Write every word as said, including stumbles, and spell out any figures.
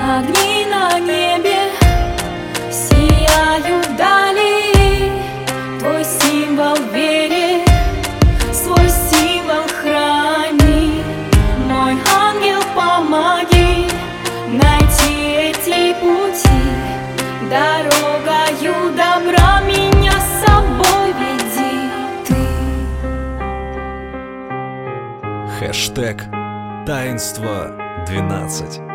Огни на небе сияют вдали, твой символ в вере, свой символ храни. Мой ангел, помоги найти эти пути, дорогою добра меня с собой веди ты. Хэштег таинство двенадцать.